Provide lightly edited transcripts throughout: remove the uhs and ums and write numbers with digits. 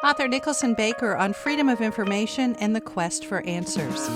Author Nicholson Baker on freedom of information and the quest for answers.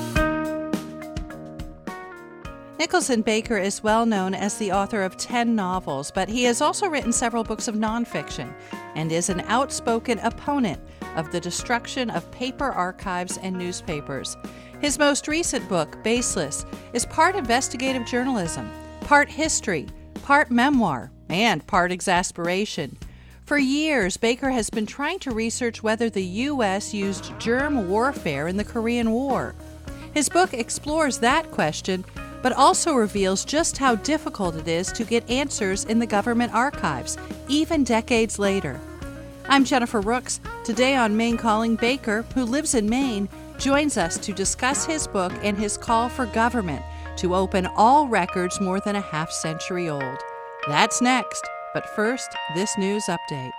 Nicholson Baker is well known as the author of 10 novels, but he has also written several books of nonfiction and is an outspoken opponent of the destruction of paper archives and newspapers. His most recent book, Baseless, is part investigative journalism, part history, part memoir, and part exasperation. For years, Baker has been trying to research whether the U.S. used germ warfare in the Korean War. His book explores that question, but also reveals just how difficult it is to get answers in the government archives, even decades later. I'm Jennifer Rooks. Today on Maine Calling, Baker, who lives in Maine, joins us to discuss his book and his call for government to open all records more than a half century old. That's next. But first, this news update.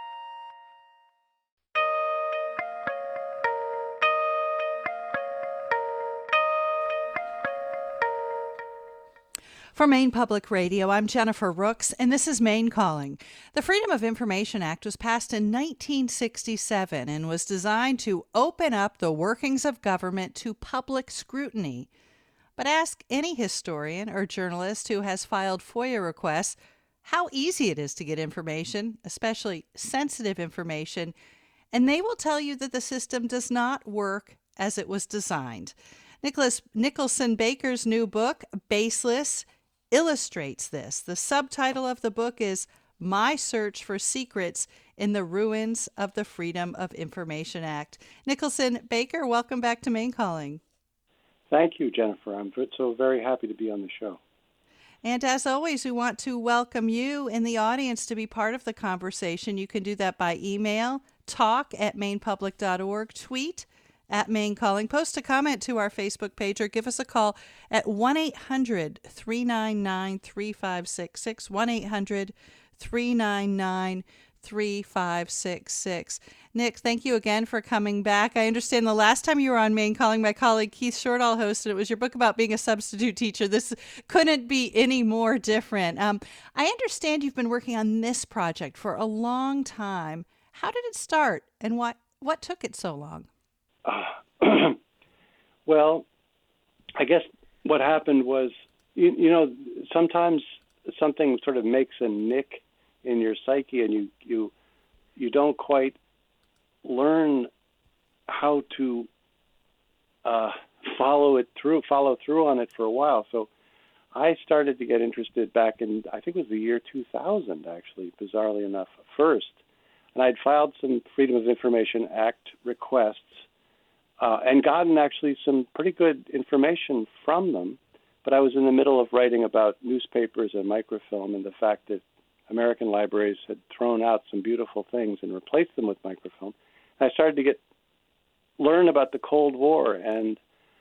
For Maine Public Radio, I'm Jennifer Rooks, and this is Maine Calling. The Freedom of Information Act was passed in 1967 and was designed to open up the workings of government to public scrutiny. But ask any historian or journalist who has filed FOIA requests how easy it is to get information, especially sensitive information, and they will tell you that the system does not work as it was designed. Nicholson Baker's new book, Baseless, illustrates this. The subtitle of the book is My Search for Secrets in the Ruins of the Freedom of Information Act. Nicholson Baker, welcome back to Maine Calling. Thank you, Jennifer. I'm so very happy to be on the show. And as always, we want to welcome you in the audience to be part of the conversation. You can do that by email, talk@mainepublic.org, tweet @MaineCalling, post a comment to our Facebook page, or give us a call at 1-800-399-3566, 1-800-399-3566. Nick, thank you again for coming back. I understand the last time you were on Maine Calling, my colleague Keith Shortall hosted. It was your book about being a substitute teacher. This couldn't be any more different. I understand you've been working on this project for a long time. How did it start, and what took it so long? Well, I guess what happened was, sometimes something sort of makes a nick in your psyche, and you don't quite learn how to follow through on it for a while. So I started to get interested back in, I think it was the year 2000, actually, bizarrely enough, first. And I'd filed some Freedom of Information Act requests and gotten actually some pretty good information from them. But I was in the middle of writing about newspapers and microfilm and the fact that American libraries had thrown out some beautiful things and replaced them with microfilm. And I started to learn about the Cold War, and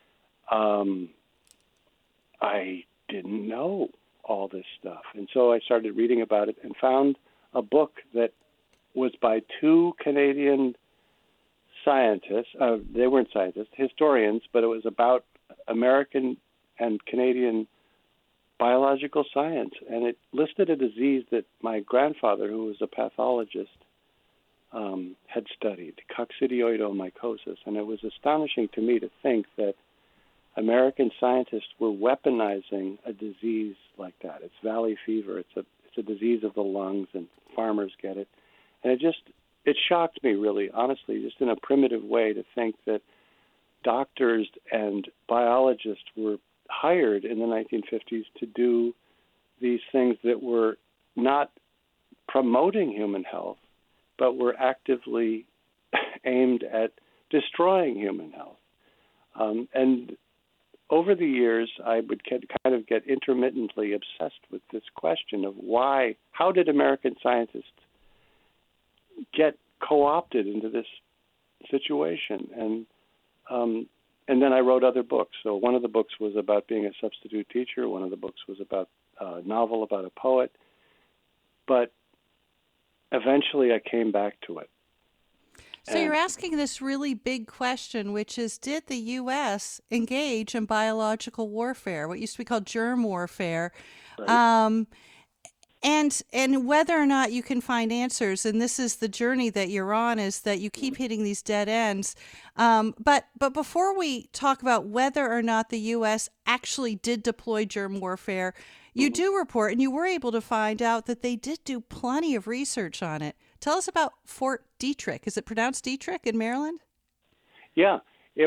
I didn't know all this stuff. And so I started reading about it and found a book that was by two Canadian scientists. They weren't scientists, historians, but it was about American and Canadian biological science. And it listed a disease that my grandfather, who was a pathologist, had studied, coccidioidomycosis. And it was astonishing to me to think that American scientists were weaponizing a disease like that. It's valley fever. It's a disease of the lungs, and farmers get it. And it shocked me, really, honestly, just in a primitive way, to think that doctors and biologists were hired in the 1950s to do these things that were not promoting human health, but were actively aimed at destroying human health. And over the years, I would kind of get intermittently obsessed with this question of how did American scientists get co-opted into this situation? And then I wrote other books. So one of the books was about being a substitute teacher. One of the books was about a novel about a poet. But eventually I came back to it. So you're asking this really big question, which is, did the U.S. engage in biological warfare, what used to be called germ warfare? Right. And whether or not you can find answers, and this is the journey that you're on, is that you keep hitting these dead ends. But before we talk about whether or not the U.S. actually did deploy germ warfare, you do report, and you were able to find out that they did do plenty of research on it. Tell us about Fort Detrick. Is it pronounced Detrick in Maryland? Yeah,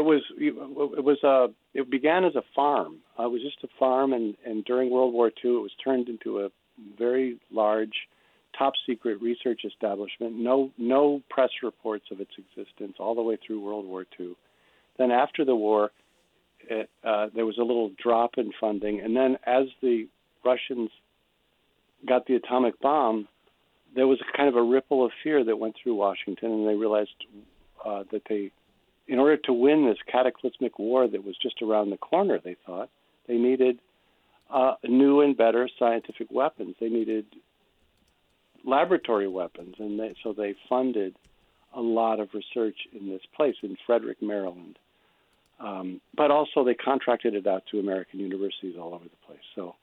it began as a farm. It was just a farm, and during World War II, it was turned into a very large, top-secret research establishment. No press reports of its existence all the way through World War II. Then after the war, there was a little drop in funding, and then as the Russians got the atomic bomb, there was a kind of a ripple of fear that went through Washington, and they realized that in order to win this cataclysmic war that was just around the corner, they thought, they needed new and better scientific weapons. They needed laboratory weapons, and so they funded a lot of research in this place, in Frederick, Maryland. But also they contracted it out to American universities all over the place. So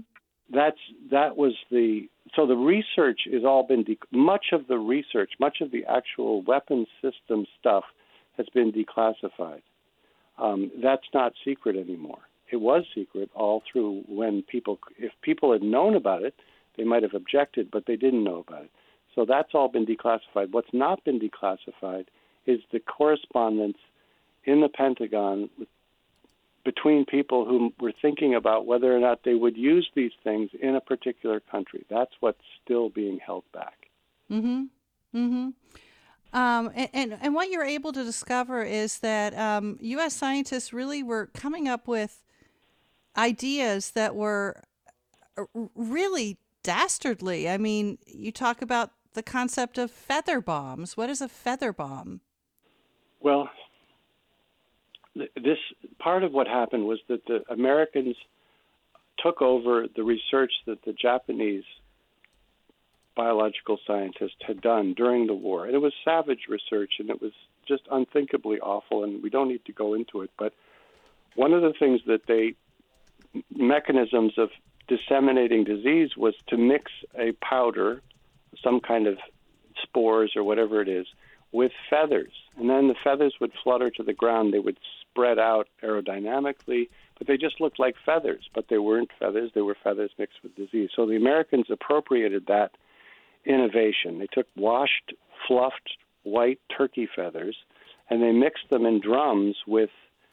the research has all been much of the actual weapons system stuff has been declassified. That's not secret anymore. It was secret all through if people had known about it, they might have objected, but they didn't know about it. So that's all been declassified. What's not been declassified is the correspondence in the Pentagon between people who were thinking about whether or not they would use these things in a particular country. That's what's still being held back. Mm-hmm. Mm-hmm. And what you're able to discover is that U.S. scientists really were coming up with ideas that were really dastardly. I mean, you talk about the concept of feather bombs. What is a feather bomb? Well, this part of what happened was that the Americans took over the research that the Japanese biological scientists had done during the war. And it was savage research, and it was just unthinkably awful, and we don't need to go into it. But one of the things that mechanisms of disseminating disease was to mix a powder, some kind of spores or whatever it is, with feathers. And then the feathers would flutter to the ground. They would spread out aerodynamically, but they just looked like feathers. But they weren't feathers. They were feathers mixed with disease. So the Americans appropriated that innovation. They took washed, fluffed white turkey feathers, and they mixed them in drums with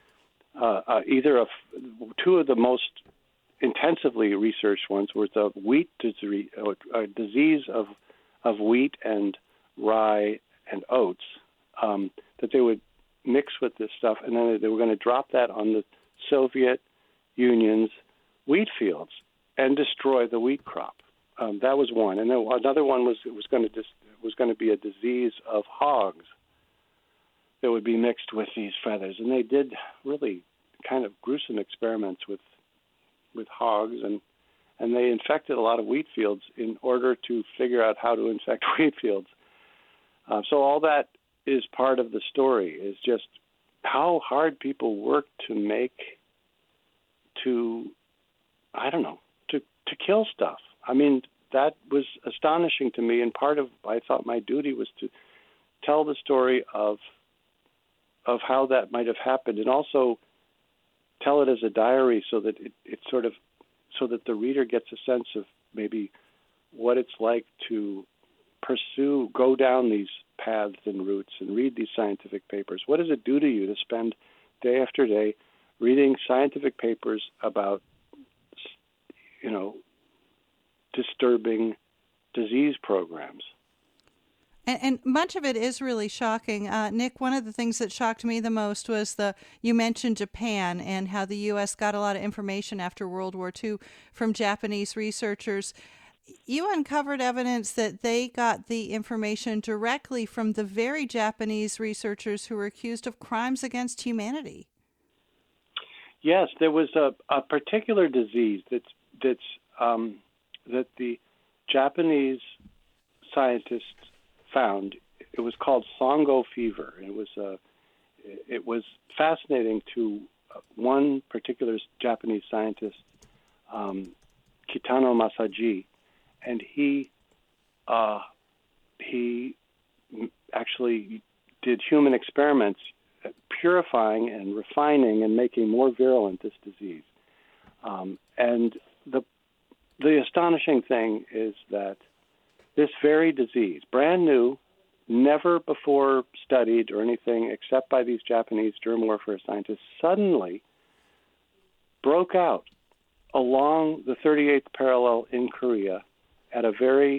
two of the most intensively researched ones were the wheat disease, disease of wheat and rye and oats, that they would mix with this stuff, and then they were going to drop that on the Soviet Union's wheat fields and destroy the wheat crop. That was one, and then another one was going to be a disease of hogs that would be mixed with these feathers, and they did really kind of gruesome experiments with hogs, and they infected a lot of wheat fields in order to figure out how to infect wheat fields. So all that is part of the story, is just how hard people work to kill stuff. I mean, that was astonishing to me, and part of, I thought, my duty was to tell the story of how that might have happened, and also tell it as a diary so that so that the reader gets a sense of maybe what it's like to go down these paths and routes and read these scientific papers. What does it do to you to spend day after day reading scientific papers about, disturbing disease programs? And much of it is really shocking. Nick, one of the things that shocked me the most was you mentioned Japan and how the U.S. got a lot of information after World War II from Japanese researchers. You uncovered evidence that they got the information directly from the very Japanese researchers who were accused of crimes against humanity. Yes, there was a particular disease that the Japanese scientists found. It was called Songo fever. It was fascinating to one particular Japanese scientist, Kitano Masaji, and he actually did human experiments purifying and refining and making more virulent this disease. And the astonishing thing is that this very disease, brand new, never before studied or anything except by these Japanese germ warfare scientists, suddenly broke out along the 38th parallel in Korea at a very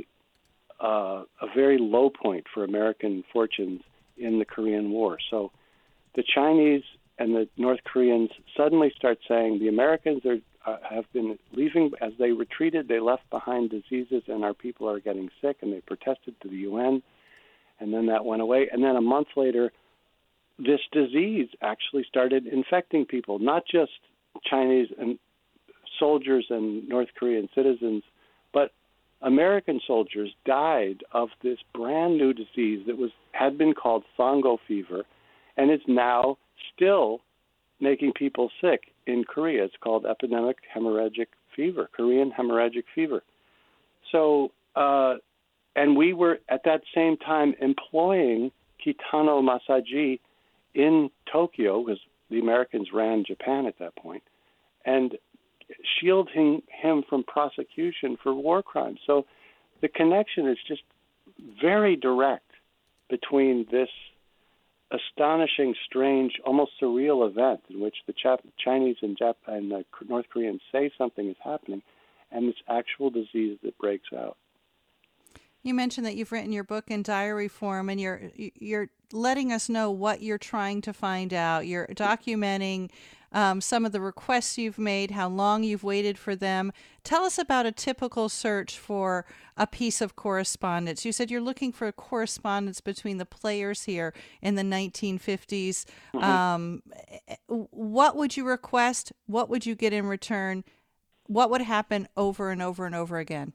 low point for American fortunes in the Korean War. So the Chinese and the North Koreans suddenly start saying the Americans have been leaving. As they retreated, they left behind diseases, and our people are getting sick, and they protested to the UN, and then that went away. And then a month later, this disease actually started infecting people, not just Chinese and soldiers and North Korean citizens, but American soldiers died of this brand new disease that had been called Songo fever, and is now still making people sick in Korea. It's called epidemic hemorrhagic fever, Korean hemorrhagic fever. So, and we were at that same time employing Kitano Masaji in Tokyo, because the Americans ran Japan at that point, and shielding him from prosecution for war crimes. So the connection is just very direct between this astonishing, strange, almost surreal event in which the Chinese and the North Koreans say something is happening, and this actual disease that breaks out. You mentioned that you've written your book in diary form, and you're letting us know what you're trying to find out. You're documenting some of the requests you've made, how long you've waited for them. Tell us about a typical search for a piece of correspondence. You said you're looking for correspondence between the players here in the 1950s. Mm-hmm. What would you request? What would you get in return? What would happen over and over and over again?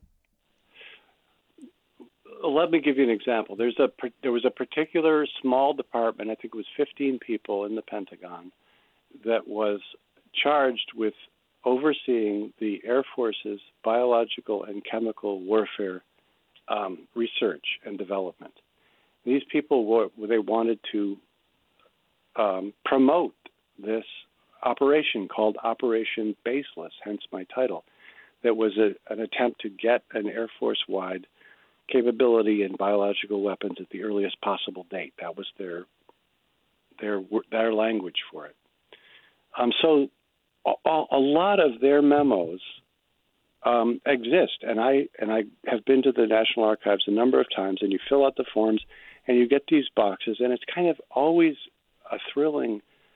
Let me give you an example. There was a particular small department, I think it was 15 people in the Pentagon, that was charged with overseeing the Air Force's biological and chemical warfare research and development. These people they wanted to promote this operation called Operation Baseless, hence my title, that was an attempt to get an Air Force-wide capability in biological weapons at the earliest possible date. That was their language for it. So a lot of their memos exist, and I have been to the National Archives a number of times, and you fill out the forms, and you get these boxes, and it's kind of always a thrilling,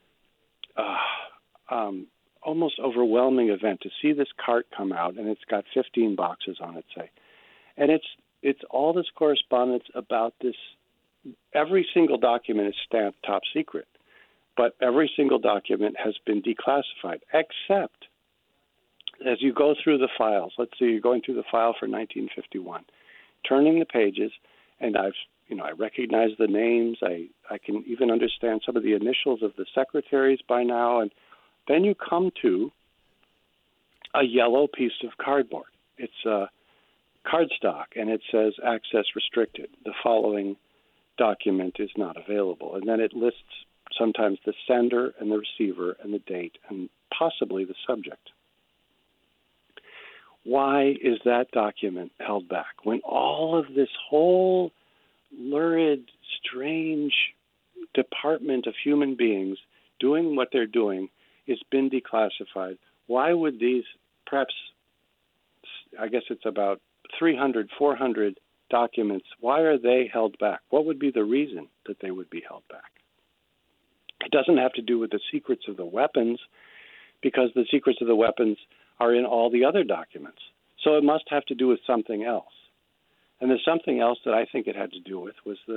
almost overwhelming event to see this cart come out, and it's got 15 boxes on it, say, and it's all this correspondence about this. Every single document is stamped top secret, but every single document has been declassified, except as you go through the files. Let's say you're going through the file for 1951, turning the pages, and I recognize the names. I can even understand some of the initials of the secretaries by now, and then you come to a yellow piece of cardboard. It's a cardstock, and it says access restricted. The following document is not available. And then it lists sometimes the sender and the receiver and the date and possibly the subject. Why is that document held back when all of this whole lurid, strange department of human beings doing what they're doing has been declassified? Why would these, perhaps, I guess it's about 300, 400 documents, why are they held back? What would be the reason that they would be held back? It doesn't have to do with the secrets of the weapons, because the secrets of the weapons are in all the other documents. So it must have to do with something else. And there's something else that I think it had to do with was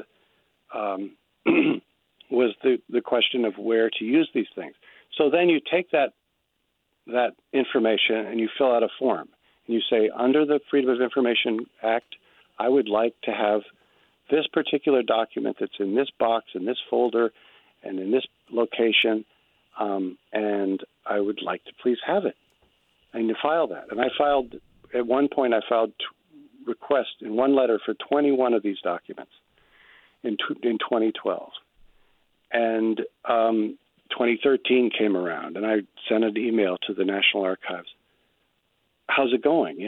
the question of where to use these things. So then you take that information and you fill out a form. And you say, under the Freedom of Information Act, I would like to have this particular document that's in this box, in this folder, and in this location, and I would like to please have it. And you file that. And at one point I filed request in one letter for 21 of these documents in 2012. And 2013 came around, and I sent an email to the National Archives. How's it going,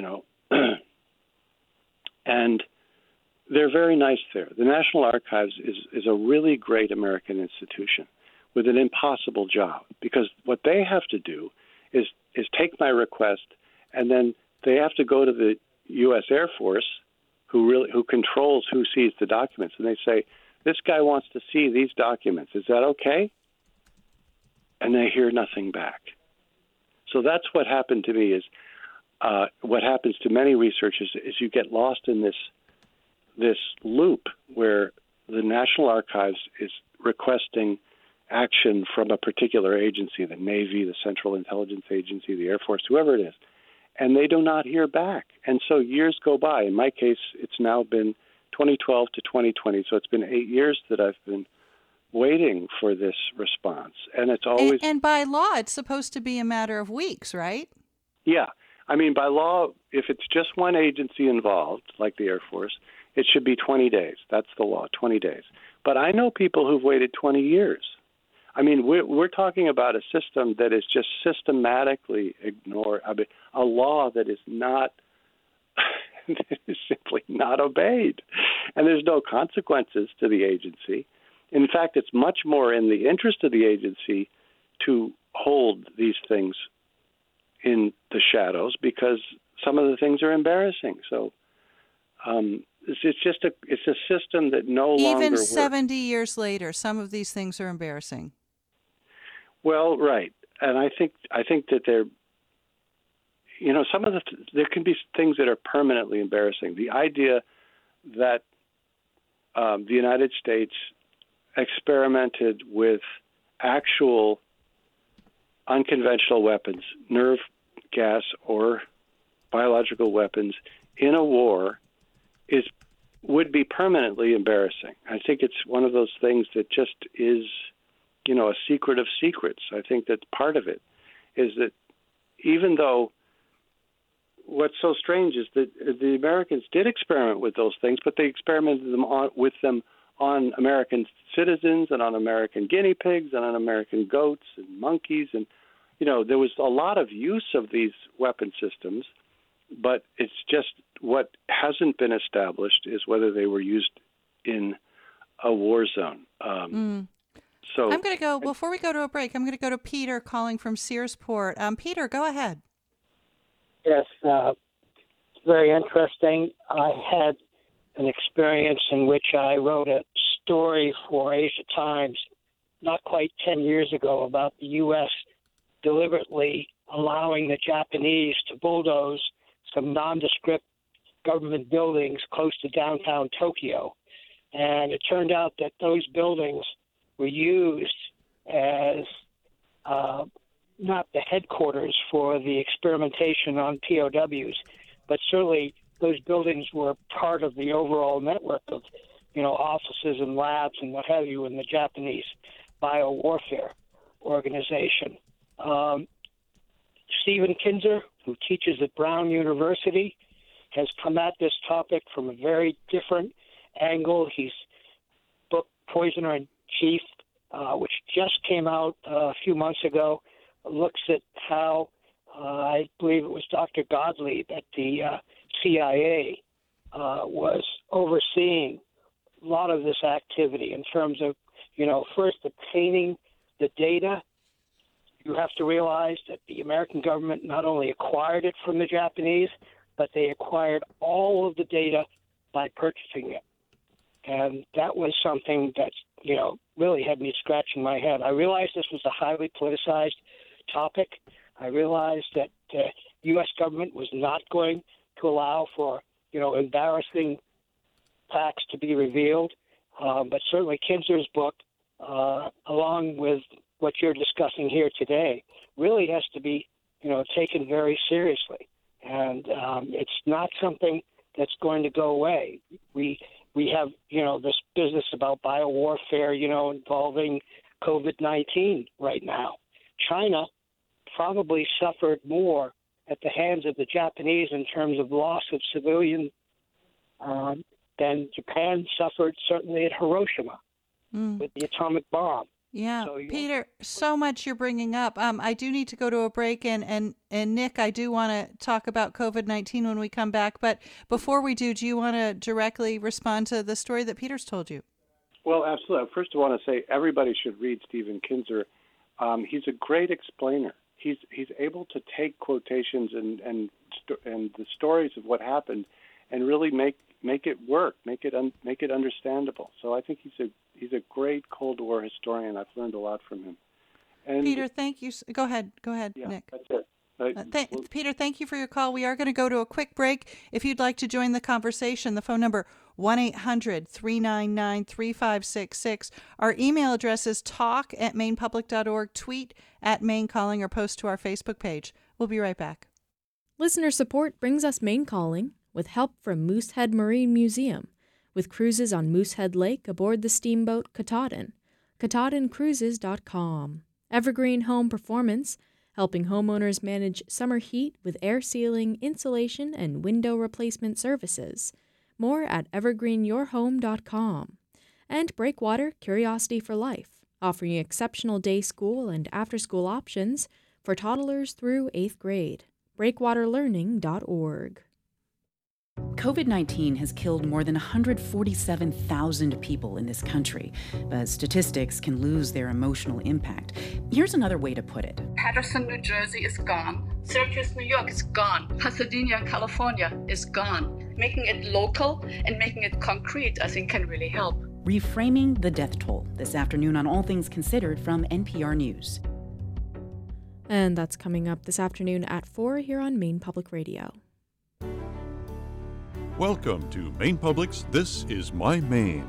And they're very nice there. The National Archives is a really great American institution with an impossible job, because what they have to do is take my request, and then they have to go to the U.S. Air Force, who controls who sees the documents, and they say, this guy wants to see these documents. Is that okay? And they hear nothing back. So that's what happened to me. Is what happens to many researchers is you get lost in this loop where the National Archives is requesting action from a particular agency, the Navy, the Central Intelligence Agency, the Air Force, whoever it is, and they do not hear back. And so years go by. In my case, it's now been 2012 to 2020, so it's been 8 years that I've been waiting for this response. And it's always... And by law, it's supposed to be a matter of weeks, right? Yeah. I mean, by law, if it's just one agency involved, like the Air Force, it should be 20 days. That's the law, 20 days. But I know people who've waited 20 years. I mean, we're talking about a system that is just systematically ignored. I mean, a law that is not... that is simply not obeyed. And there's no consequences to the agency. In fact, it's much more in the interest of the agency to hold these things in the shadows, because some of the things are embarrassing. So it's a system that no longer even works. 70 years later, some of these things are embarrassing. Well, right, and I think that they're, there can be things that are permanently embarrassing. The idea that the United States experimented with actual unconventional weapons, nerve gas or biological weapons, in a war would be permanently embarrassing. I think it's one of those things that just is, a secret of secrets. I think that part of it is that even though what's so strange is that the Americans did experiment with those things, but they experimented with them on American citizens and on American guinea pigs and on American goats and monkeys. And, there was a lot of use of these weapon systems, but it's just what hasn't been established is whether they were used in a war zone. So I'm going to go, before we go to a break, I'm going to go to Peter calling from Searsport. Peter, go ahead. Yes, very interesting. I had an experience in which I wrote a story for Asia Times not quite 10 years ago about the U.S. deliberately allowing the Japanese to bulldoze some nondescript government buildings close to downtown Tokyo. And it turned out that those buildings were used as not the headquarters for the experimentation on POWs, but certainly those buildings were part of the overall network of, offices and labs and what have you in the Japanese biowarfare organization. Stephen Kinzer, who teaches at Brown University, has come at this topic from a very different angle. His book, Poisoner in Chief, which just came out a few months ago, looks at how, I believe it was Dr. Gottlieb at the CIA was overseeing a lot of this activity in terms of, first obtaining the data. You have to realize that the American government not only acquired it from the Japanese, but they acquired all of the data by purchasing it. And that was something that, really had me scratching my head. I realized this was a highly politicized topic. I realized that the U.S. government was not going to allow for, embarrassing facts to be revealed. But certainly Kinzer's book, along with what you're discussing here today, really has to be, taken very seriously. And it's not something that's going to go away. We have, this business about biowarfare, involving COVID-19 right now. China probably suffered more at the hands of the Japanese in terms of loss of civilian than Japan suffered certainly at Hiroshima with the atomic bomb. Yeah, So Peter, so much you're bringing up. I do need to go to a break, and Nick, I do want to talk about COVID-19 when we come back. But before we do you want to directly respond to the story that Peter's told you? Well, absolutely. First, I want to say everybody should read Stephen Kinzer. He's a great explainer. He's able to take quotations and the stories of what happened and really make it work, make it understandable. So I think he's a great Cold War historian. I've learned a lot from him. And Peter, thank you. Go ahead, yeah, Nick. That's it. Peter, thank you for your call. We are going to go to a quick break. If you'd like to join the conversation, the phone number 1-800-399-3566. Our email address is talk@mainepublic.org, tweet @MaineCalling, or post to our Facebook page. We'll be right back. Listener support brings us Maine Calling, with help from Moosehead Marine Museum, with cruises on Moosehead Lake aboard the steamboat Katahdin. KatahdinCruises.com. Evergreen Home Performance, helping homeowners manage summer heat with air sealing, insulation, and window replacement services. More at evergreenyourhome.com. And Breakwater Curiosity for Life, offering exceptional day school and after-school options for toddlers through 8th grade. breakwaterlearning.org. COVID-19 has killed more than 147,000 people in this country, but statistics can lose their emotional impact. Here's another way to put it. Paterson, New Jersey is gone. Syracuse, New York is gone. Pasadena, California is gone. Making it local and making it concrete, I think, can really help. Reframing the death toll, this afternoon on All Things Considered from NPR News. And that's coming up this afternoon at 4 here on Maine Public Radio. Welcome to Maine Public's This Is My Maine.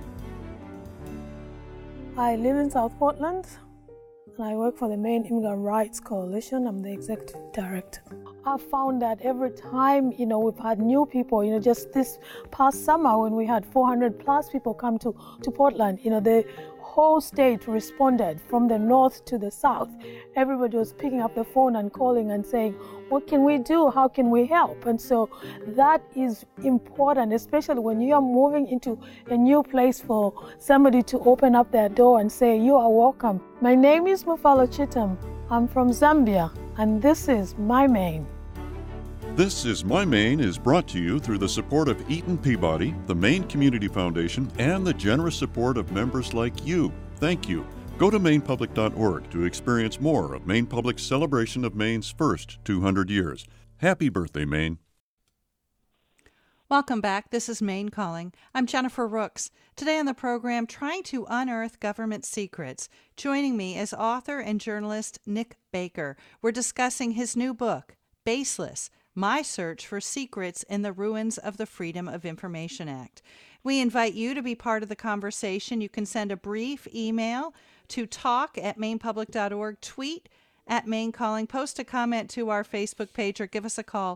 I live in South Portland, and I work for the Maine Immigrant Rights Coalition. I'm the executive director. I've found that every time, we've had new people, just this past summer when we had 400 plus people come to Portland, the whole state responded from the north to the south. Everybody was picking up the phone and calling and saying, what can we do? How can we help? And so that is important, especially when you are moving into a new place for somebody to open up their door and say, you are welcome. My name is Mufalo Chitam. I'm from Zambia, and this is my Maine. This Is My Maine is brought to you through the support of Eaton Peabody, the Maine Community Foundation, and the generous support of members like you. Thank you. Go to mainepublic.org to experience more of Maine Public's celebration of Maine's first 200 years. Happy birthday, Maine. Welcome back. This is Maine Calling. I'm Jennifer Rooks. Today on the program, trying to unearth government secrets. Joining me is author and journalist Nick Baker. We're discussing his new book, Baseless: My Search for Secrets in the Ruins of the Freedom of Information Act. We invite you to be part of the conversation. You can send a brief email to talk@mainepublic.org, tweet @MaineCalling, post a comment to our Facebook page, or give us a call,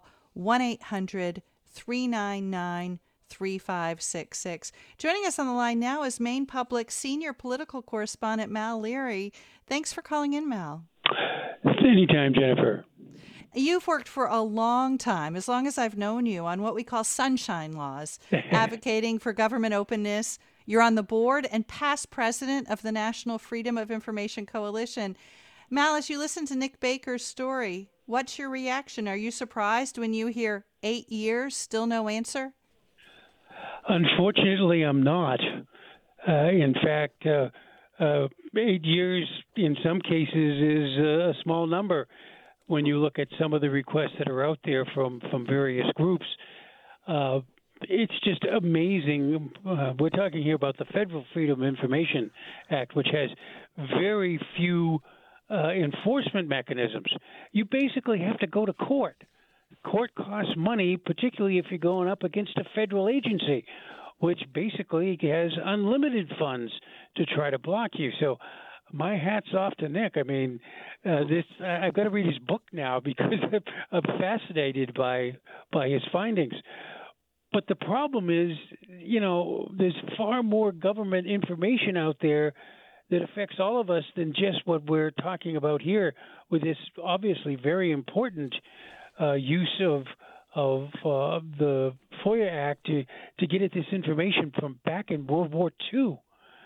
1-800-399-3566. Joining us on the line now is Maine Public senior political correspondent Mal Leary. Thanks for calling in, Mal. Anytime, Jennifer. You've worked for a long time, as long as I've known you, on what we call sunshine laws, advocating for government openness. You're on the board and past president of the National Freedom of Information Coalition. Mal, as you listen to Nick Baker's story, what's your reaction? Are you surprised when you hear 8 years, still no answer? Unfortunately, I'm not. In fact, 8 years in some cases is a small number. When you look at some of the requests that are out there from various groups, it's just amazing. We're talking here about the Federal Freedom of Information Act, which has very few enforcement mechanisms. You basically have to go to court. Court costs money, particularly if you're going up against a federal agency, which basically has unlimited funds to try to block you. So my hat's off to Nick. I mean, I've got to read his book now because I'm fascinated by his findings. But the problem is, there's far more government information out there that affects all of us than just what we're talking about here with this obviously very important use of the FOIA Act to get at this information from back in World War II.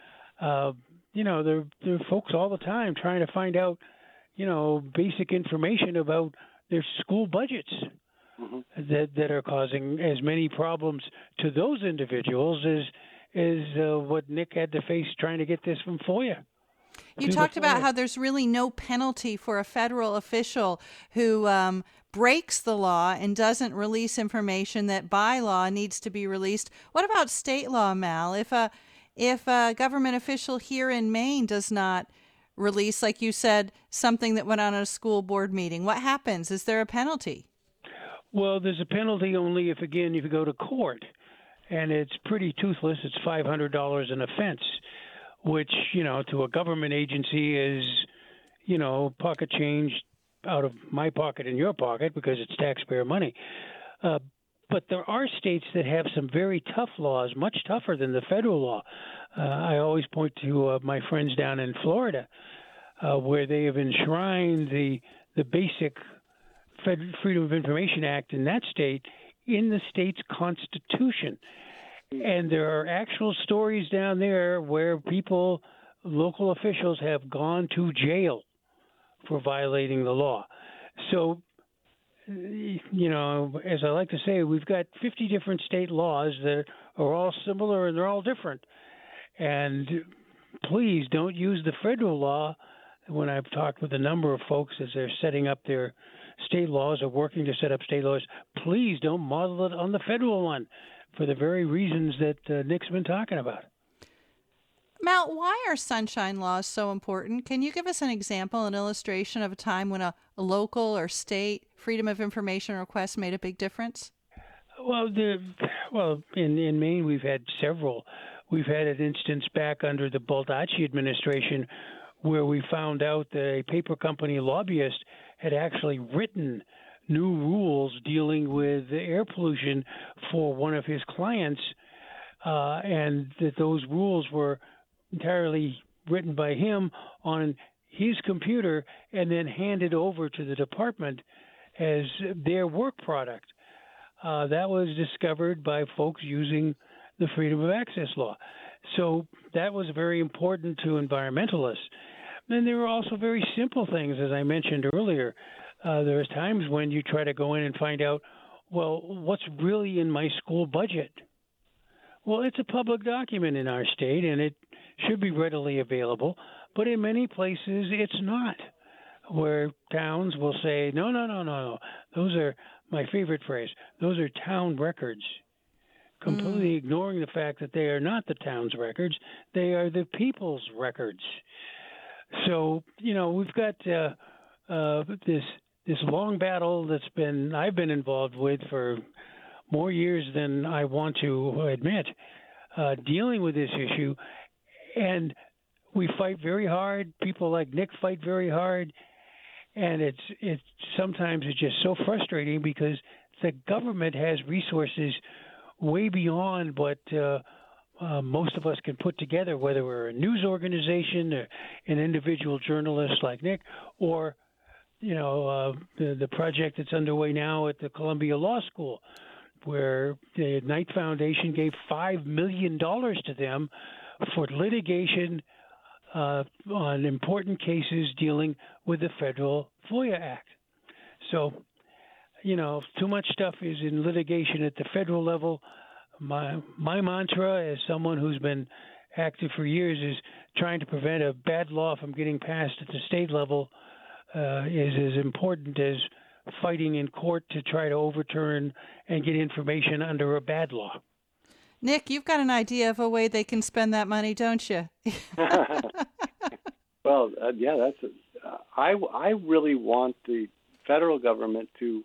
There are folks all the time trying to find out, basic information about their school budgets that are causing as many problems to those individuals as what Nick had to face trying to get this from FOIA. You talked about how there's really no penalty for a federal official who breaks the law and doesn't release information that by law needs to be released. What about state law, Mal? If a government official here in Maine does not release, like you said, something that went on at a school board meeting, what happens? Is there a penalty? Well, there's a penalty only if you go to court, and it's pretty toothless. It's $500 an offense, which, to a government agency is, pocket change out of my pocket and your pocket because it's taxpayer money. But there are states that have some very tough laws, much tougher than the federal law. I always point to my friends down in Florida, where they have enshrined the basic Freedom of Information Act in that state in the state's constitution. And there are actual stories down there where local officials have gone to jail for violating the law. So, as I like to say, we've got 50 different state laws that are all similar and they're all different. And please don't use the federal law. When I've talked with a number of folks as they're setting up their state laws or working to set up state laws, please don't model it on the federal one for the very reasons that Nick's been talking about. Mal, why are sunshine laws so important? Can you give us an example, an illustration of a time when a local or state freedom of information request made a big difference? Well, in Maine, we've had several. We've had an instance back under the Baldacci administration where we found out that a paper company lobbyist had actually written new rules dealing with air pollution for one of his clients, and that those rules were entirely written by him on his computer and then handed over to the department as their work product. That was discovered by folks using the Freedom of Access law. So that was very important to environmentalists. Then there were also very simple things, as I mentioned earlier. There's times when you try to go in and find out, well, what's really in my school budget? Well, it's a public document in our state, and it should be readily available. But in many places, it's not, where towns will say, no. Those are my favorite phrase. Those are town records, completely ignoring the fact that they are not the town's records. They are the people's records. So, we've got this long battle I've been involved with for more years than I want to admit, dealing with this issue. And we fight very hard. People like Nick fight very hard. And it's sometimes it's just so frustrating because the government has resources way beyond what most of us can put together, whether we're a news organization, or an individual journalist like Nick, or the project that's underway now at the Columbia Law School, where the Knight Foundation gave $5 million to them for litigation on important cases dealing with the federal FOIA Act. So, too much stuff is in litigation at the federal level. My mantra as someone who's been active for years is trying to prevent a bad law from getting passed at the state level is as important as fighting in court to try to overturn and get information under a bad law. Nick, you've got an idea of a way they can spend that money, don't you? Well, I really want the federal government to.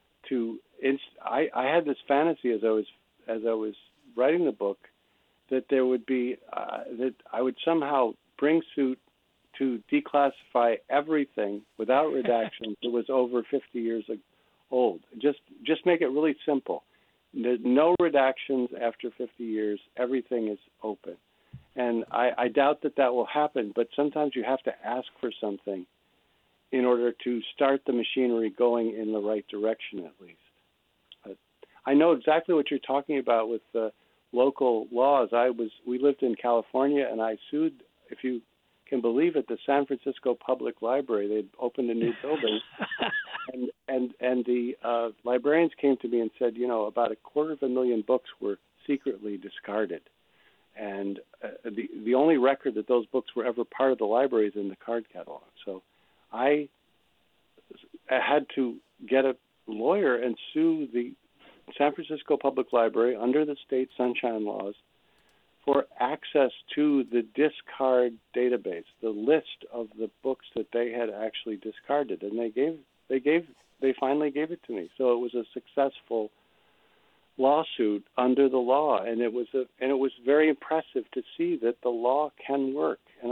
I had this fantasy as I was writing the book that there would be that I would somehow bring suit to declassify everything without redactions that was over 50 years old. Just make it really simple. There's no redactions after 50 years. Everything is open. And I doubt that will happen, but sometimes you have to ask for something in order to start the machinery going in the right direction, at least. But I know exactly what you're talking about with the local laws. We lived in California, and I sued, if you can believe it, the San Francisco Public Library. They'd opened a new building, and the librarians came to me and said, about 250,000 books were secretly discarded, and the only record that those books were ever part of the library is in the card catalog. So I had to get a lawyer and sue the San Francisco Public Library under the state sunshine laws for access to the discard database, the list of the books that they had actually discarded, and they finally gave it to me. So it was a successful lawsuit under the law, and it was very impressive to see that the law can work. And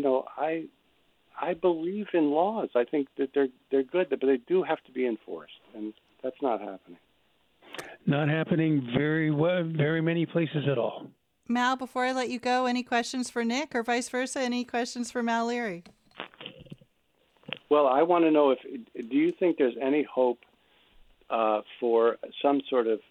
I believe in laws. I think that they're good, but they do have to be enforced, and that's not happening. Not happening very many places at all. Mal, before I let you go, any questions for Nick, or vice versa? Any questions for Mal Leary? Well, I want to know do you think there's any hope for some sort of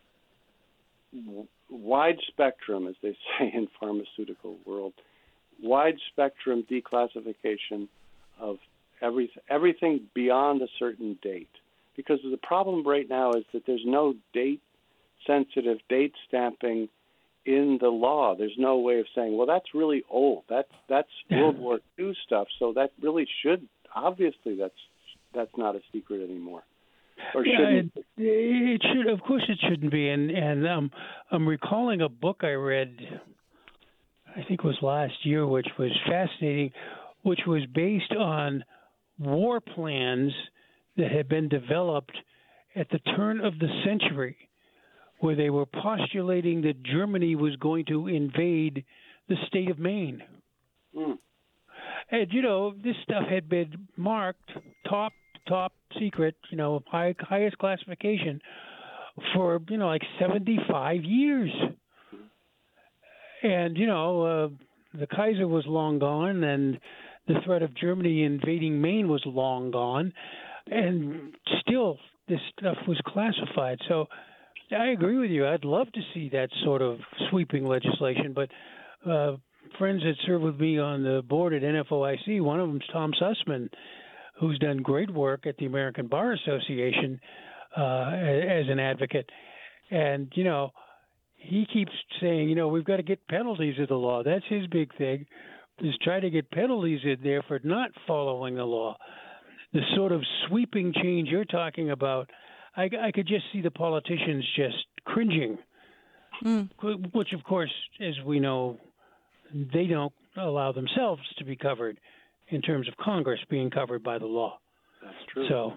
wide spectrum, as they say in pharmaceutical world, wide spectrum declassification of everything beyond a certain date? Because the problem right now is that there's no date-sensitive date stamping in the law. There's no way of saying, well, that's really old. That's World War II stuff. So that really obviously that's not a secret anymore. Or shouldn't it should. Of course, it shouldn't be. And I'm recalling a book I read, I think it was last year, which was fascinating, which was based on war plans that had been developed at the turn of the century, where they were postulating that Germany was going to invade the state of Maine. Mm. And, this stuff had been marked top secret, highest classification for, 75 years. And, the Kaiser was long gone, and the threat of Germany invading Maine was long gone. And still, this stuff was classified. So I agree with you. I'd love to see that sort of sweeping legislation. But friends that serve with me on the board at NFOIC, one of them is Tom Sussman, who's done great work at the American Bar Association as an advocate. And, he keeps saying, we've got to get penalties of the law. That's his big thing, is try to get penalties in there for not following the law. The sort of sweeping change you're talking about, I could just see the politicians just cringing, which, of course, as we know, they don't allow themselves to be covered in terms of Congress being covered by the law. That's true. So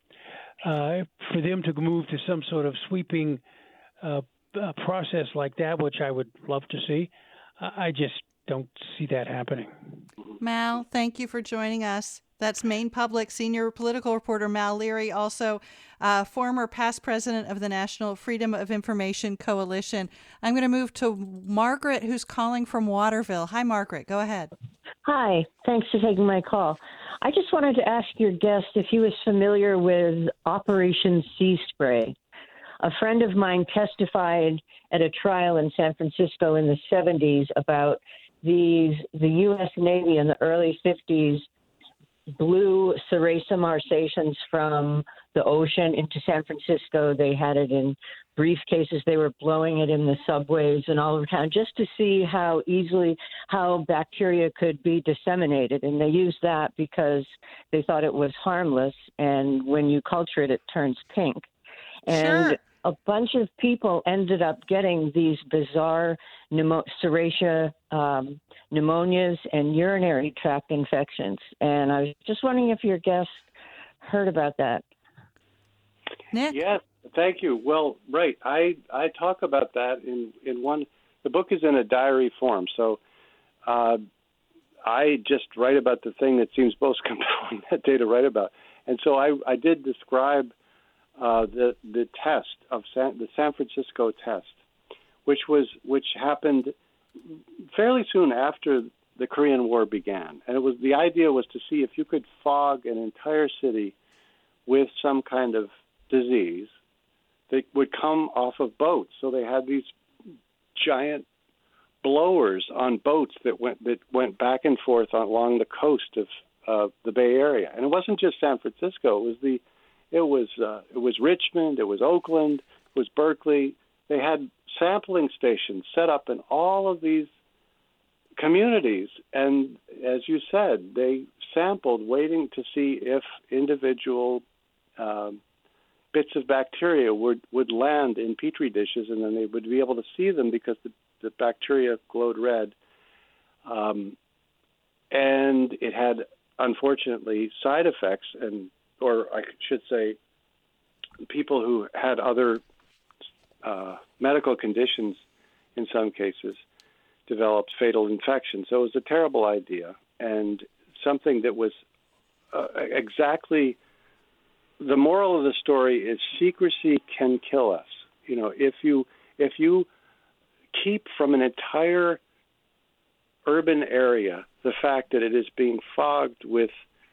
for them to move to some sort of sweeping process like that, which I would love to see, I just don't see that happening. Mal, thank you for joining us. That's Maine Public senior political reporter Mal Leary, also former past president of the National Freedom of Information Coalition. I'm going to move to Margaret, who's calling from Waterville. Hi, Margaret. Go ahead. Hi. Thanks for taking my call. I just wanted to ask your guest if he was familiar with Operation Sea Spray. A friend of mine testified at a trial in San Francisco in the 70s about the U.S. Navy in the early 50s blew Ceresa marsaceans from the ocean into San Francisco. They had it in briefcases. They were blowing it in the subways and all over town just to see how bacteria could be disseminated. And they used that because they thought it was harmless. And when you culture it, it turns pink. And sure. A bunch of people ended up getting these bizarre Serratia pneumonias and urinary tract infections. And I was just wondering if your guest heard about that. Nick? Yes, thank you. Well, right. I talk about that in one. The book is in a diary form, so I just write about the thing that seems most compelling that day to write about. And so I did describe the test of the San Francisco test, which happened fairly soon after the Korean War began, and the idea was to see if you could fog an entire city with some kind of disease that would come off of boats. So they had these giant blowers on boats that went back and forth along the coast of the Bay Area. And it wasn't just San Francisco. It was Richmond. It was Oakland. It was Berkeley. They had sampling stations set up in all of these communities, and as you said, they sampled, waiting to see if individual bits of bacteria would land in petri dishes, and then they would be able to see them because the bacteria glowed red. And it had, unfortunately, side effects, or I should say, people who had other medical conditions, in some cases, developed fatal infections. So it was a terrible idea, and something that was exactly the moral of the story is secrecy can kill us. You know, if you keep from an entire urban area the fact that it is being fogged with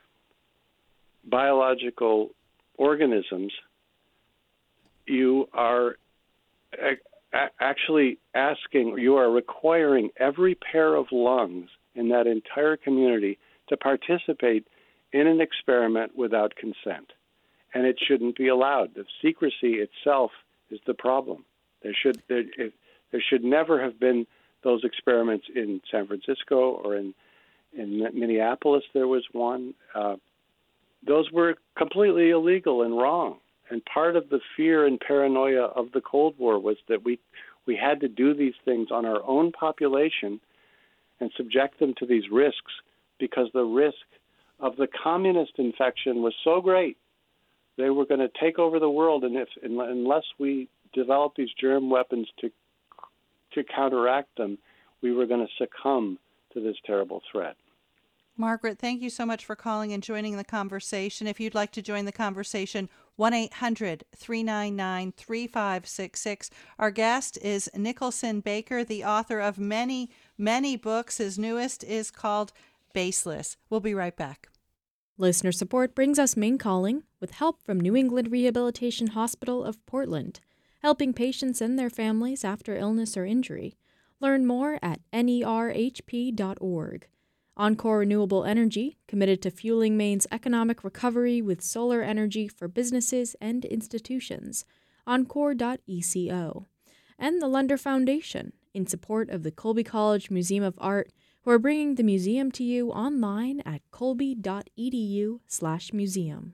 biological organisms, you are actually you are requiring every pair of lungs in that entire community to participate in an experiment without consent. And it shouldn't be allowed. The secrecy itself is the problem. There should never have been those experiments in San Francisco or in Minneapolis. There was one. Those were completely illegal and wrong. And part of the fear and paranoia of the Cold War was that we had to do these things on our own population and subject them to these risks because the risk of the communist infection was so great. They were going to take over the world, and unless we developed these germ weapons to counteract them, we were going to succumb to this terrible threat. Margaret, thank you so much for calling and joining the conversation. If you'd like to join the conversation, 1-800-399-3566. Our guest is Nicholson Baker, the author of many, many books. His newest is called Baseless. We'll be right back. Listener support brings us Maine Calling, with help from New England Rehabilitation Hospital of Portland, helping patients and their families after illness or injury. Learn more at nerhp.org. Encore Renewable Energy, committed to fueling Maine's economic recovery with solar energy for businesses and institutions. Encore.eco. And the Lunder Foundation, in support of the Colby College Museum of Art, who are bringing the museum to you online at colby.edu/museum.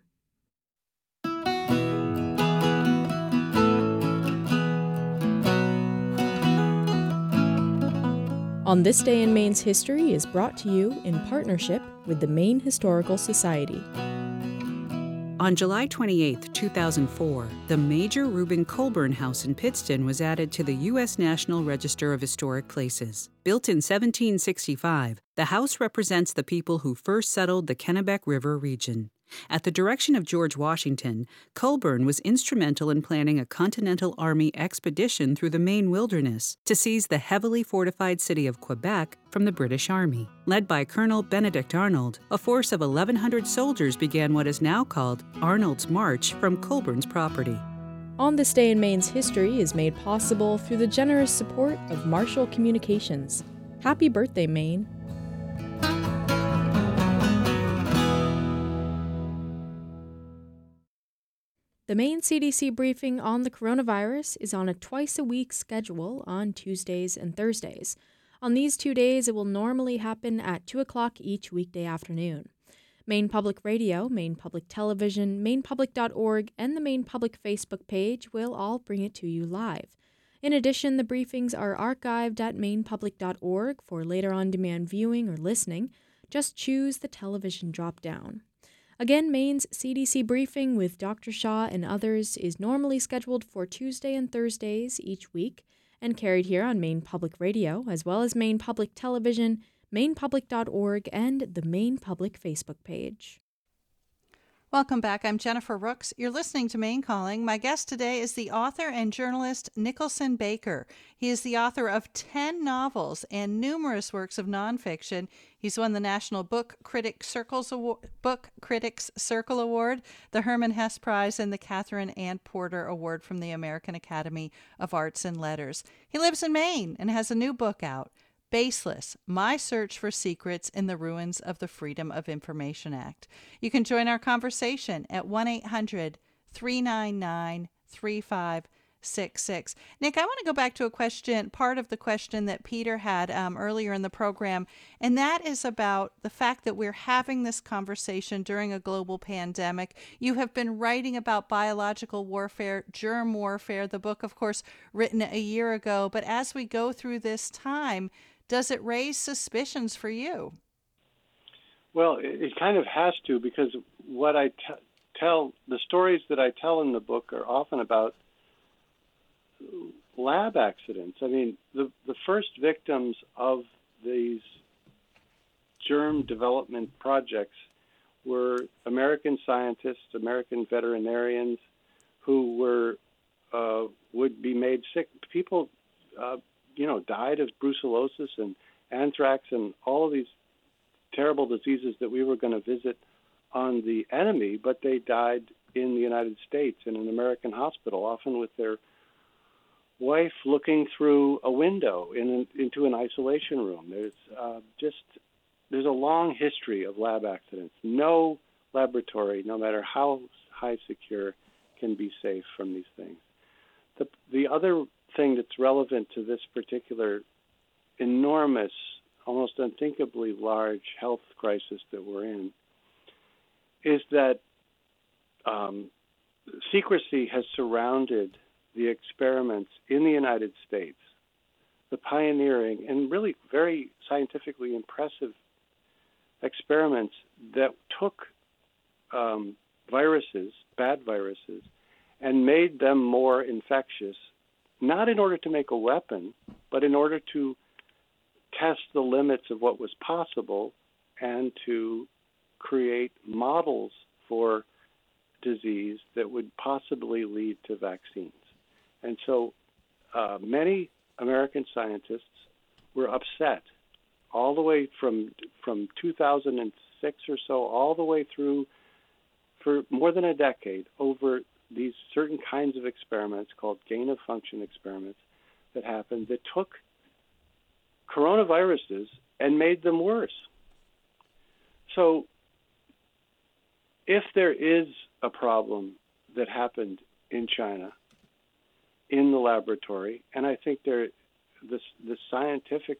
On This Day in Maine's History is brought to you in partnership with the Maine Historical Society. On July 28, 2004, the Major Reuben Colburn House in Pittston was added to the U.S. National Register of Historic Places. Built in 1765, the house represents the people who first settled the Kennebec River region. At the direction of George Washington, Colburn was instrumental in planning a Continental Army expedition through the Maine wilderness to seize the heavily fortified city of Quebec from the British Army. Led by Colonel Benedict Arnold, a force of 1,100 soldiers began what is now called Arnold's March from Colburn's property. On This Day in Maine's History is made possible through the generous support of Marshall Communications. Happy birthday, Maine! The Maine CDC briefing on the coronavirus is on a twice-a-week schedule on Tuesdays and Thursdays. On these 2 days, it will normally happen at 2 o'clock each weekday afternoon. Maine Public Radio, Maine Public Television, MainePublic.org, and the Maine Public Facebook page will all bring it to you live. In addition, the briefings are archived at MainePublic.org for later on-demand viewing or listening. Just choose the television drop-down. Again, Maine's CDC briefing with Dr. Shaw and others is normally scheduled for Tuesday and Thursdays each week and carried here on Maine Public Radio, as well as Maine Public Television, MainePublic.org, and the Maine Public Facebook page. Welcome back. I'm Jennifer Rooks. You're listening to Maine Calling. My guest today is the author and journalist Nicholson Baker. He is the author of 10 novels and numerous works of nonfiction. He's won the National Book Critics Circle Award, the Herman Hesse Prize, and the Catherine Ann Porter Award from the American Academy of Arts and Letters. He lives in Maine and has a new book out, Baseless, My Search for Secrets in the Ruins of the Freedom of Information Act. You can join our conversation at 1-800-399-3566. Nick, I want to go back to part of the question that Peter had earlier in the program, and that is about the fact that we're having this conversation during a global pandemic. You have been writing about biological warfare, germ warfare, the book, of course, written a year ago, but as we go through this time, does it raise suspicions for you? Well, it kind of has to, because what I tell, the stories that I tell in the book are often about lab accidents. I mean, the first victims of these germ development projects were American scientists, American veterinarians who would be made sick. People died of brucellosis and anthrax and all of these terrible diseases that we were going to visit on the enemy, but they died in the United States in an American hospital, often with their wife looking through a window into an isolation room. There's a long history of lab accidents. No laboratory, no matter how high secure, can be safe from these things. The other thing that's relevant to this particular enormous, almost unthinkably large health crisis that we're in is that secrecy has surrounded the experiments in the United States, the pioneering and really very scientifically impressive experiments that took bad viruses, and made them more infectious, not in order to make a weapon, but in order to test the limits of what was possible and to create models for disease that would possibly lead to vaccines. And so many American scientists were upset all the way from 2006 or so, all the way through for more than a decade over these certain kinds of experiments called gain-of-function experiments that happened that took coronaviruses and made them worse. So if there is a problem that happened in China in the laboratory, and I think the scientific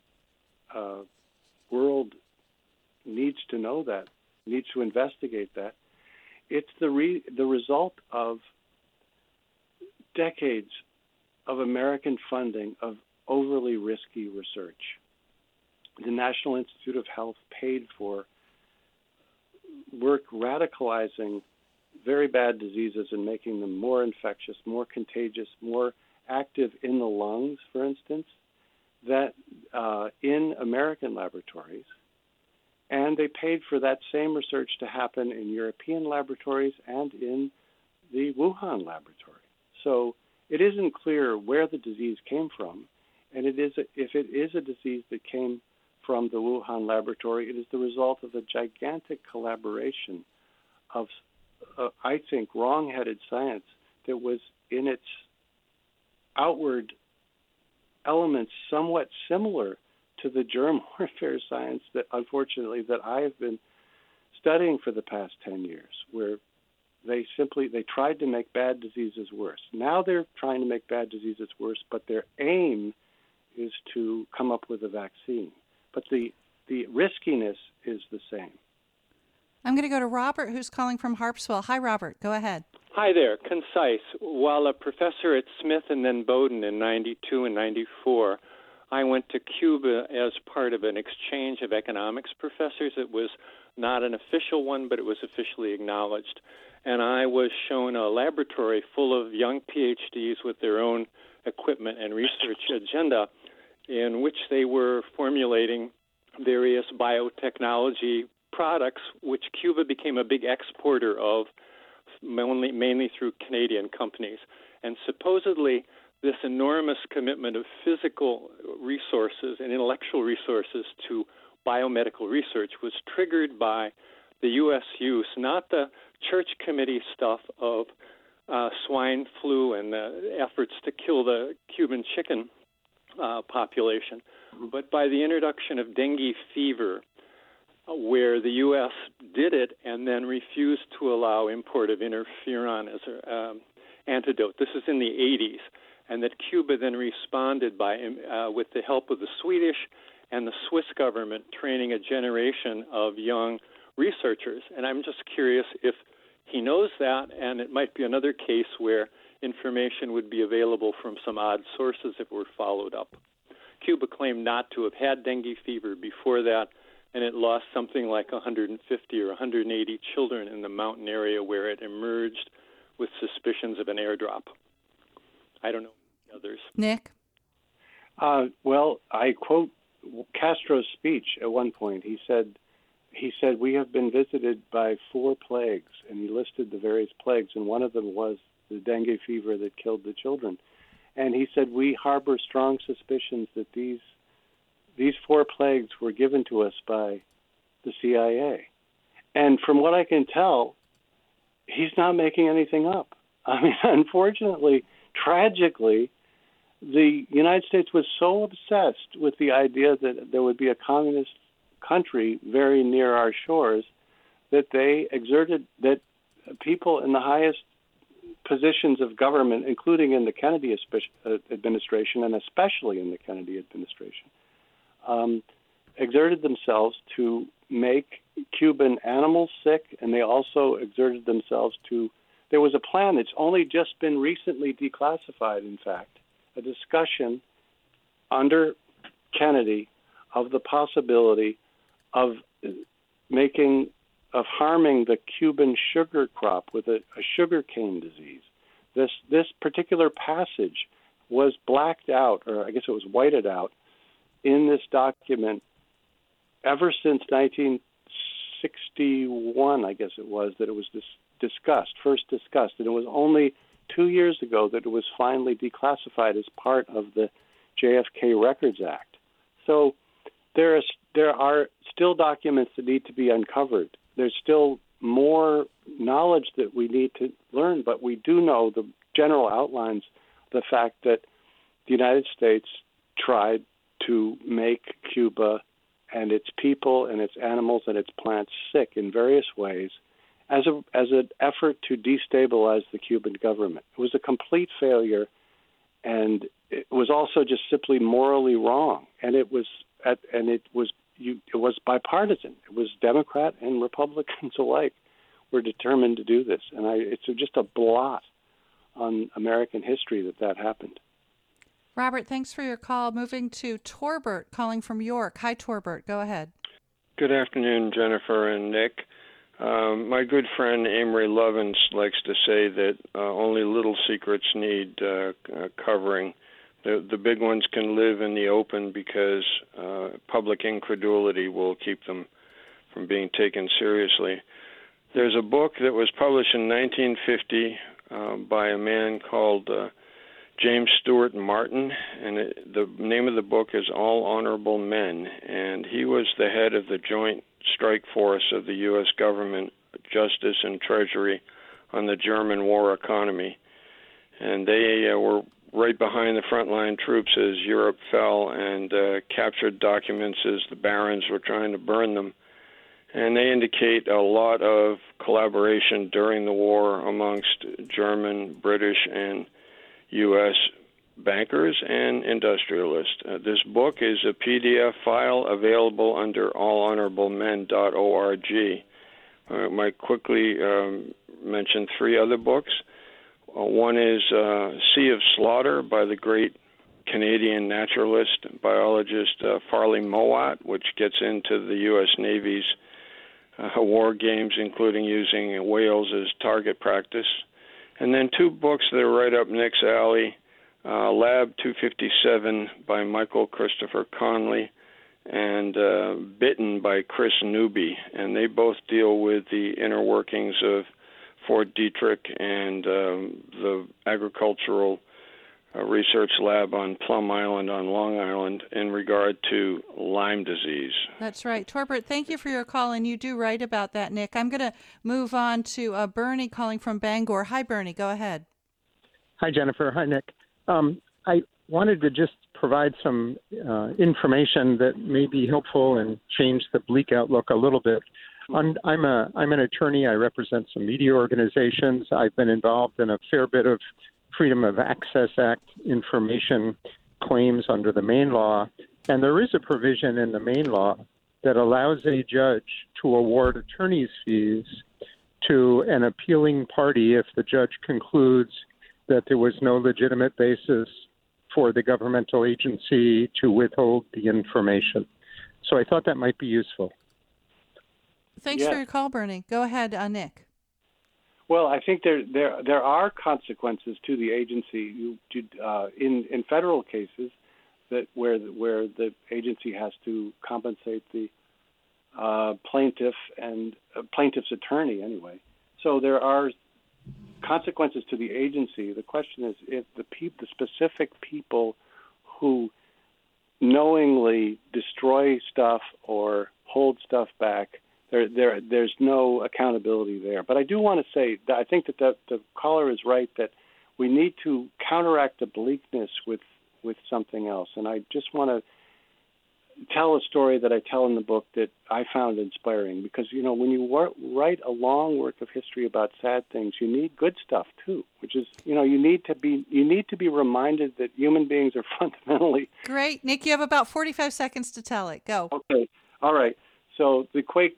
world needs to know that, needs to investigate that, it's the result of decades of American funding of overly risky research. The National Institute of Health paid for work radicalizing very bad diseases and making them more infectious, more contagious, more active in the lungs, for instance, that in American laboratories. And they paid for that same research to happen in European laboratories and in the Wuhan laboratory. So it isn't clear where the disease came from, and if it is a disease that came from the Wuhan laboratory, it is the result of a gigantic collaboration of, I think, wrong-headed science that was in its outward elements somewhat similar to the germ warfare science that, unfortunately, that I have been studying for the past 10 years, where they tried to make bad diseases worse. Now they're trying to make bad diseases worse, but their aim is to come up with a vaccine. But the riskiness is the same. I'm going to go to Robert, who's calling from Harpswell. Hi, Robert. Go ahead. Hi there. Concise. While a professor at Smith and then Bowdoin in 92 and 94, I went to Cuba as part of an exchange of economics professors. It was not an official one, but it was officially acknowledged. And I was shown a laboratory full of young PhDs with their own equipment and research agenda in which they were formulating various biotechnology products, which Cuba became a big exporter of, mainly through Canadian companies. And supposedly, this enormous commitment of physical resources and intellectual resources to biomedical research was triggered by the U.S. use, not the church committee stuff of swine flu and the efforts to kill the Cuban chicken population, but by the introduction of dengue fever, where the U.S. did it and then refused to allow import of interferon as an antidote. This is in the 80s, and that Cuba then responded by, with the help of the Swedish and the Swiss government, training a generation of young researchers. And I'm just curious if he knows that, and it might be another case where information would be available from some odd sources if it were followed up. Cuba claimed not to have had dengue fever before that, and it lost something like 150 or 180 children in the mountain area where it emerged with suspicions of an airdrop. I don't know the others. Nick? Well, I quote Castro's speech at one point. He said, "We have been visited by 4 plagues," and he listed the various plagues, and one of them was the dengue fever that killed the children. And he said, "We harbor strong suspicions that these 4 plagues were given to us by the CIA." And from what I can tell, he's not making anything up. I mean, unfortunately, tragically, the United States was so obsessed with the idea that there would be a communist country very near our shores that they exerted, that people in the highest positions of government, including in the Kennedy administration and especially in the Kennedy administration, exerted themselves to make Cuban animals sick, and they also exerted themselves to, there was a plan that's only just been recently declassified, in fact, a discussion under Kennedy of the possibility of harming the Cuban sugar crop with a sugarcane disease. This particular passage was blacked out, or I guess it was whited out, in this document ever since 1961, I guess it was, that it was first discussed. And it was only 2 years ago that it was finally declassified as part of the JFK Records Act. So there are still documents that need to be uncovered. There's still more knowledge that we need to learn, but we do know the general outlines, the fact that the United States tried to make Cuba and its people and its animals and its plants sick in various ways as an effort to destabilize the Cuban government. It was a complete failure, and it was also just simply morally wrong. And it was bipartisan. It was Democrat and Republicans alike were determined to do this, and it's just a blot on American history that happened. Robert, thanks for your call. Moving to Torbert, calling from York. Hi, Torbert. Go ahead. Good afternoon, Jennifer and Nick. My good friend Amory Lovins likes to say that only little secrets need covering. The big ones can live in the open because public incredulity will keep them from being taken seriously. There's a book that was published in 1950 by a man called James Stewart Martin, and the name of the book is All Honorable Men, and he was the head of the Joint Strike Force of the U.S. government, Justice and Treasury, on the German war economy. And they were right behind the frontline troops as Europe fell, and captured documents as the barons were trying to burn them. And they indicate a lot of collaboration during the war amongst German, British, and U.S. bankers and industrialists. This book is a PDF file available under allhonorablemen.org. I might quickly mention 3 other books. One is Sea of Slaughter by the great Canadian naturalist and biologist Farley Mowat, which gets into the U.S. Navy's war games, including using whales as target practice. And then 2 books that are right up Nick's alley, Lab 257 by Michael Christopher Conley, and Bitten by Chris Newby, and they both deal with the inner workings of Fort Detrick and the agricultural research lab on Plum Island on Long Island in regard to Lyme disease. That's right. Torbert, thank you for your call, and you do write about that, Nick. I'm going to move on to Bernie calling from Bangor. Hi, Bernie. Go ahead. Hi, Jennifer. Hi, Nick. I wanted to just provide some information that may be helpful and change the bleak outlook a little bit. I'm an attorney. I represent some media organizations. I've been involved in a fair bit of Freedom of Access Act information claims under the Maine law. And there is a provision in the Maine law that allows a judge to award attorney's fees to an appealing party if the judge concludes that there was no legitimate basis for the governmental agency to withhold the information. So I thought that might be useful. Thanks for your call, Bernie. Go ahead, Nick. Well, I think there are consequences to the agency in federal cases that where the agency has to compensate the plaintiff and plaintiff's attorney anyway. So there are consequences to the agency. The question is if the specific people who knowingly destroy stuff or hold stuff back, there's no accountability there. But I do want to say that I think that the caller is right that we need to counteract the bleakness with something else. And I just want to tell a story that I tell in the book that I found inspiring because, when you write a long work of history about sad things, you need good stuff too, which is, you need to be reminded that human beings are fundamentally... Great. Nick, you have about 45 seconds to tell it. Go. Okay. All right. So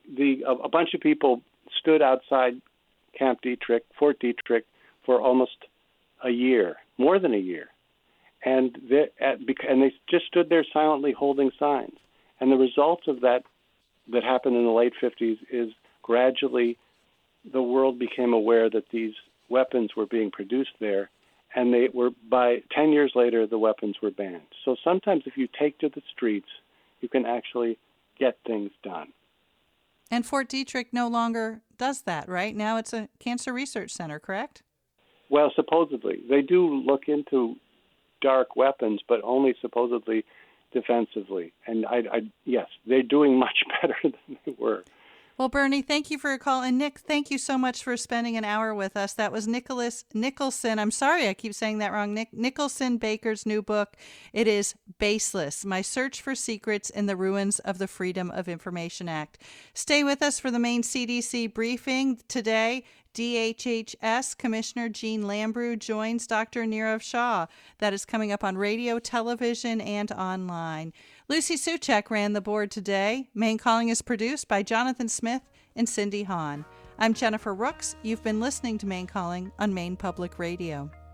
a bunch of people stood outside Camp Detrick, Fort Detrick, for almost a year, more than a year. And they just stood there silently holding signs. And the result of that happened in the late 50s is gradually the world became aware that these weapons were being produced there. And by 10 years later, the weapons were banned. So sometimes if you take to the streets, you can actually get things done. And Fort Detrick no longer does that, right? Now it's a cancer research center, correct? Well, supposedly. They do look into dark weapons, but only supposedly defensively. And yes, they're doing much better than they were. Well, Bernie, thank you for your call. And Nick, thank you so much for spending an hour with us. That was Nicholas Nicholson. I'm sorry I keep saying that wrong. Nicholson Baker's new book. It is Baseless, My Search for Secrets in the Ruins of the Freedom of Information Act. Stay with us for the Maine CDC briefing today. DHHS Commissioner Jean Lambrou joins Dr. Nirav Shah. That is coming up on radio, television, and online. Lucy Suchek ran the board today. Maine Calling is produced by Jonathan Smith and Cindy Hahn. I'm Jennifer Rooks. You've been listening to Maine Calling on Maine Public Radio.